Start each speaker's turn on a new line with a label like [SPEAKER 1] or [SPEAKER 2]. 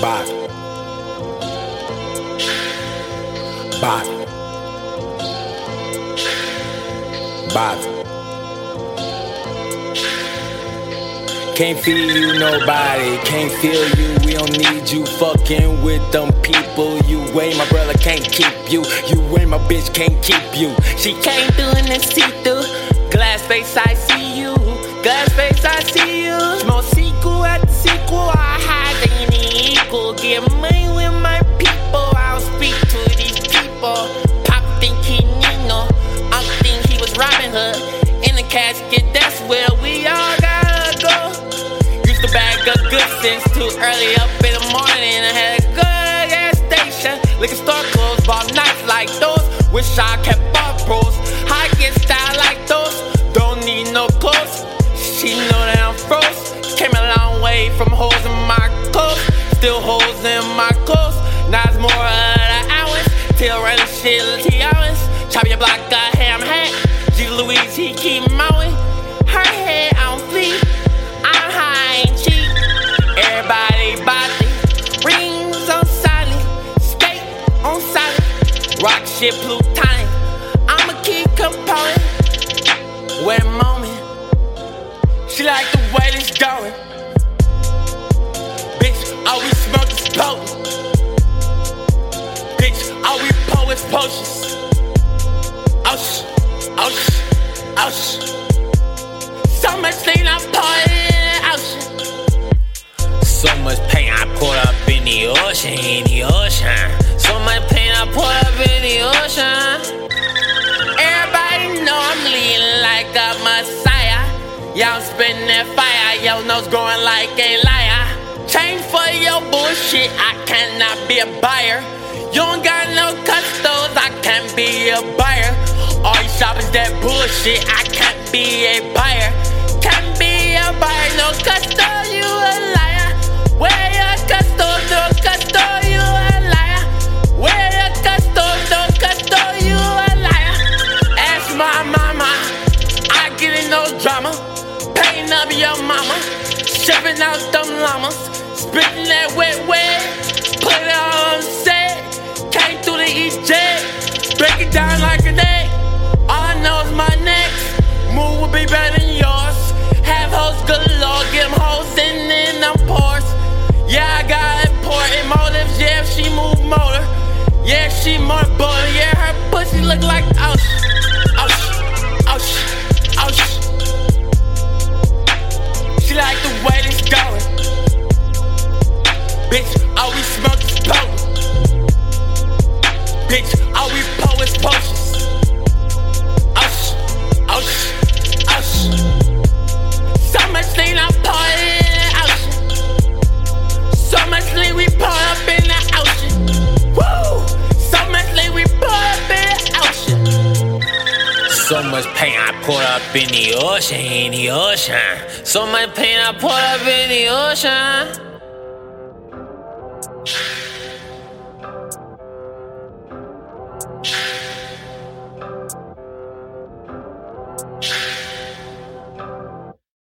[SPEAKER 1] Bad. Bad. Bad. Can't feel you, nobody, can't feel you. We don't need you fucking with them people. You ain't my brother, can't keep you. You ain't my bitch, can't keep you.
[SPEAKER 2] She came through in the see-through. Glass face, I see you. Glass face, I see you. Smoke sequel at the sequel. I hide any equal. Get money with my people. I don't speak to these people. Pop think he Nino. I think he was Robin Hood. In the casket, that's where we all gotta go. Used to bag up good since too early up in the morning. I had a good gas station. Liquor store closed, bought nights like those. Wish I kept all pros. I get style like those. Don't need no clothes. She know that I'm froze. Came a long way from holes in my clothes. Still holes in my clothes. Now it's more of the hours. Till running shit, T hours. Chop your block, got ham hat. G. Louise, he keep mowing. Her head on fleek. I'm high and cheap. Everybody body. Rings on solid. Skate on solid. Rock shit plutonic. I'ma keep component. Wait a moment. She like the way this going. Bitch, all we smoke is potent. Bitch, all we pour is potions. Oh shit, oh shit, oh shit. So much thing I poured in the ocean.
[SPEAKER 3] So much pain I poured up in the ocean, So much pain I poured up in the ocean.
[SPEAKER 2] Everybody know I'm leading like a messiah. Y'all spitting that fire, your nose growing like a liar. Change for your bullshit, I cannot be a buyer. You don't got no custos, I can't be a buyer. All you shoppers that bullshit, I can't be a buyer. Can't be a buyer, no custo, you a liar. Where your custos, no custo, you a liar. Where your custos, no custo, you a liar. Ask my mama, I get in no drama. Painting up your mama, shipping out them llamas. Spitting that wet, put it on set. Came through the East Jet, break it down like an egg. All I know is my next move will be better than yours. Have hoes galore, get them hoes sitting in them ports. Yeah, I got important motives, yeah, she move motor. Yeah, she more butter, yeah, her pussy look like oh shit, oh shit, oh shit. She like the way this going. Bitch, all we smoke is potent. Bitch, all we pour is potions. Oh shit, oh shit, oh shit. So much thing I poured in the ocean. So much lean we pour up in the ocean. Woo! So much lean we pour up in the ocean.
[SPEAKER 3] So much pain I poured up in the ocean, So much pain I poured up in the ocean.